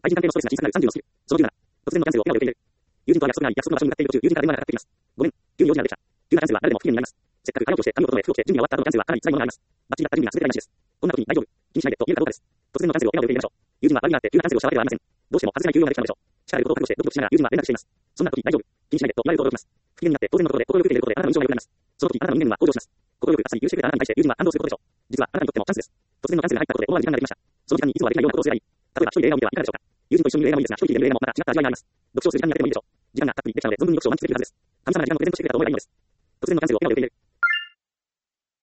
対人関係のストレスが小さくなる30のスキル。その97。突然のキャンセルを今を受け入れる。友人とは約束があり、約束の場所に向かっている途中、友人から電話がかかってきます。ごめん、急に用事ができた。急なキャンセルは誰でも不機嫌になります。せっかく帰ろうとして髪を整え、服を着て準備が終わった後のキャンセルはかなり辛いものがあります。バッチリだった準備が全て台無しです。こんな時に大丈夫。気にしないでと言えるかどうかです。突然のキャンセルを今を受け入れましょう。友人は悪気があって急なキャンセルをしたわけではありません。どうしても外せない休養ができたのでしょう。力いることを覚悟してドキドキしながら友人は連絡しています。そんな時大丈夫。気にしないでと言われると驚きます。不機嫌になって当然のことで快く受け入れることであなたの印象が良くなります。その時あなたの人間は向上します。快く熱い許してくれたあなたに対して友人は安堵することでしょう。実はあなたにとってもチャンスです。突然のキャンセルが入ったことで思わぬ時間ができました。その時間にいつもはできないようなことをすればいい。例えば一人で映画を見てはいかがでしょうか。友人と一緒に見る映画もいいですが、一人きりで見る映画もまた違った味わいがあります。読書をする時間に当ててもいいでしょう。時間がたっぷりできたので存分に読書を満喫できるはずです。神様が時間をプレゼントしてくれたと思えばいいのです。突然のキャンセルを今を受け入れる。